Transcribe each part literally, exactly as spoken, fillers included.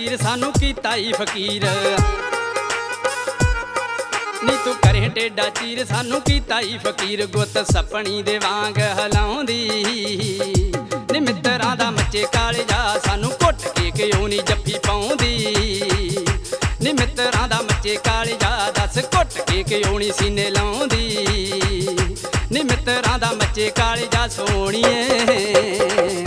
ਚੀਰ ਸਾਨੂੰ ਕੀਤਾ ਈ ਫਕੀਰ। ਨੀ ਤੂੰ ਕਰੇ ਟੇਡਾ ਚੀਰ ਸਾਨੂੰ ਕੀਤਾ ਈ ਫਕੀਰ। ਗੁੱਤ ਸੱਪਣੀ ਦੇ ਵਾਂਗ ਹਲਾਉਂਦੀ ਨੀ ਮਿੱਤਰਾਂ ਦਾ ਮੱਚੇ ਕਾਲਜਾ ਸਾਨੂੰ ਘੁੱਟ ਕੇ ਕਿਉਂ ਨੀ ਜੱਫੀ ਪਾਉਂਦੀ। ਨੀ ਮਿੱਤਰਾਂ ਦਾ ਮੱਚੇ ਕਾਲਜਾ ਦੱਸ ਘੁੱਟ ਕੇ ਕਿਉਂ ਨੀ ਸੀਨੇ ਲਾਉਂਦੀ। ਨੀ ਮਿੱਤਰਾਂ ਦਾ ਮੱਚੇ ਕਾਲਜਾ ਸੋਹਣੀਏ।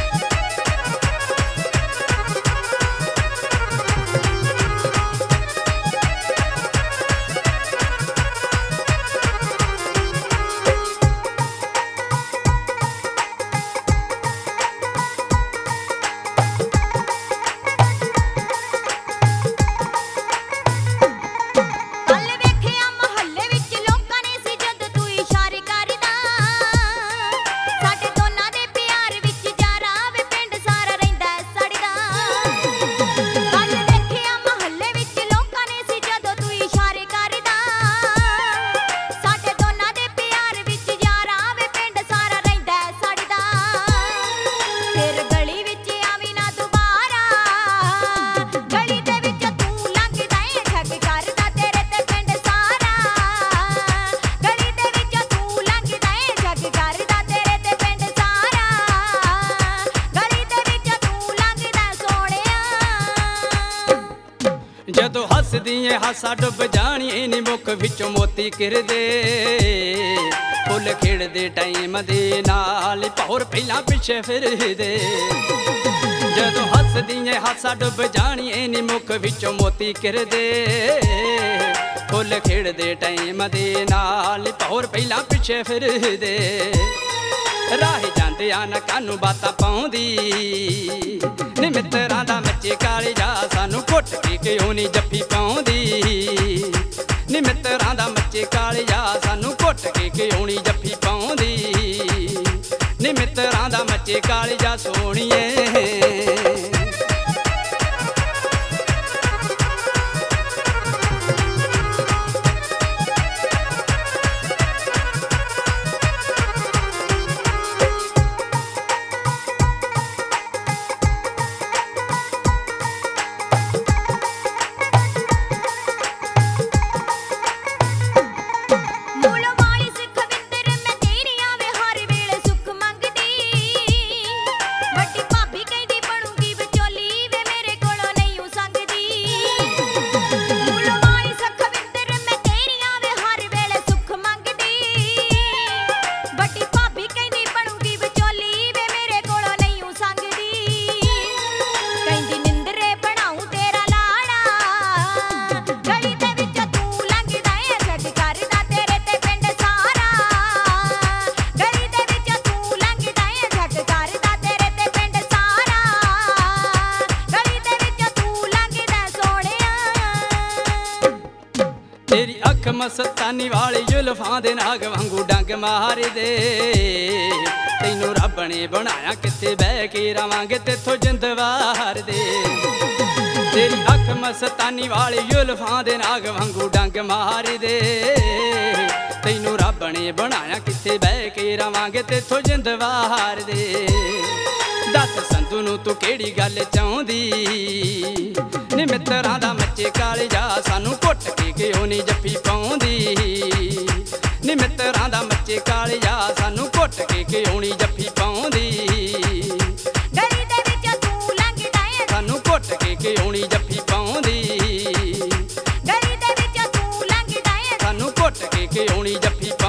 ਜਦੋਂ ਹੱਸਦੀ ਏ ਹਾਸਾ ਡੁੱਬ ਜਾਣੀ ਨੀ ਮੁੱਖ ਵਿੱਚੋਂ ਮੋਤੀ ਕਿਰਦੇ। ਫੁੱਲ ਖਿੜਦੇ ਟਾਈਮ ਦੇ ਨਾਲ ਭੌਰ ਪਹਿਲਾਂ ਪਿੱਛੇ ਫਿਰਦੇ। ਜਦੋਂ ਹੱਸਦੀ ਏ ਹਾਸਾ ਡੁੱਬ ਜਾਣੀ ਨੀ ਮੁੱਖ ਵਿੱਚੋਂ ਮੋਤੀ ਕਿਰਦੇ। ਫੁੱਲ ਖਿੜਦੇ ਟਾਈਮ ਦੇ ਨਾਲ ਭੌਰ ਪਹਿਲਾਂ ਪਿੱਛੇ ਫਿਰਦੇ। ਰਾਹ ਜਾਂਦਿਆਂ ਨਾ ਕਾਨੂੰ ਬਾਤਾਂ ਪਾਉਂਦੀ ਨੀ ਮਿੱਤਰਾਂ ਦਾ ਮੱਚੇ ਕਾਲਜਾ ਸਾਨੂੰ ਘੁੱਟ ਕੇ ਕਿਉਂ ਨੀ ਜੱਫੀ ਪਾਉਂਦੀ। ਨੀ ਮਿੱਤਰਾਂ ਦਾ ਮੱਚੇ ਕਾਲਜਾ ਸਾਨੂੰ ਘੁੱਟ ਕੇ ਕਿਉਂ ਨੀ ਜੱਫੀ ਪਾਉਂਦੀ। ਨੀ ਮਿੱਤਰਾਂ ਦਾ ਮੱਚੇ ਕਾਲਜਾ ਸੋਹਣੀਏ। ਤੇਰੀ ਅੱਖ ਮਸਤਾਨੀ ਵਾਲੀ ਜ਼ੁਲਫਾਂ ਦੇ ਨਾਗ ਵਾਂਗੂ ਡੰਗ ਮਾਰਦੇ। ਤੈਨੂੰ ਰੱਬ ਨੇ ਬਣਾਇਆ ਕਿੱਥੇ ਬਹਿ ਕੇ ਰਵਾਂਗੇ ਤੇਥੋਂ ਜਿੰਦ ਵਾਰਦੇ। ਤੇਰੀ ਅੱਖ ਮਸਤਾਨੀ ਵਾਲੀ ਜ਼ੁਲਫਾਂ ਦੇ ਨਾਗ ਵਾਂਗੂ ਡੰਗ ਮਾਰਦੇ। ਤੈਨੂੰ ਰੱਬ ਨੇ ਬਣਾਇਆ ਕਿੱਥੇ ਬਹਿ ਕੇ ਰਵਾਂਗੇ ਤੇਥੋਂ ਜਿੰਦ ਵਾਰਦੇ। ਦੱਸ ਸੰਧੂ ਨੂੰ ਤੂੰ ਕਿਹੜੀ ਗੱਲ ਚਾਹੁੰਦੀ। ਨੀ ਮਿੱਤਰਾਂ ਦਾ ਮੱਚੇ ਕਾਲਜਾ ਸਾਨੂੰ ਘੁੱਟ ਕੇ ਕਿਉਂ ਨੀ ਜੱਫੀ ਪਾਉਂਦੀ। ਨੀ ਮਿੱਤਰਾਂ ਦਾ ਮੱਚੇ ਕਾਲਜਾ ਸਾਨੂੰ ਘੁੱਟ ਕੇ ਕਿਉਂ ਨੀ ਜੱਫੀ ਪਾਉਂਦੀ। ਗਲੀ ਦੇ ਵਿੱਚ ਤੂੰ ਲੰਘਦਾ ਏ ਸਾਨੂੰ ਘੁੱਟ ਕੇ ਕਿਉਂ ਨੀ ਜੱਫੀ ਪਾਉਂਦੀ। ਗਲੀ ਦੇ ਵਿੱਚ ਤੂੰ ਲੰਘਦਾ ਏ ਸਾਨੂੰ ਘੁੱਟ ਕੇ ਕਿਉਂ ਨੀ ਜੱਫੀ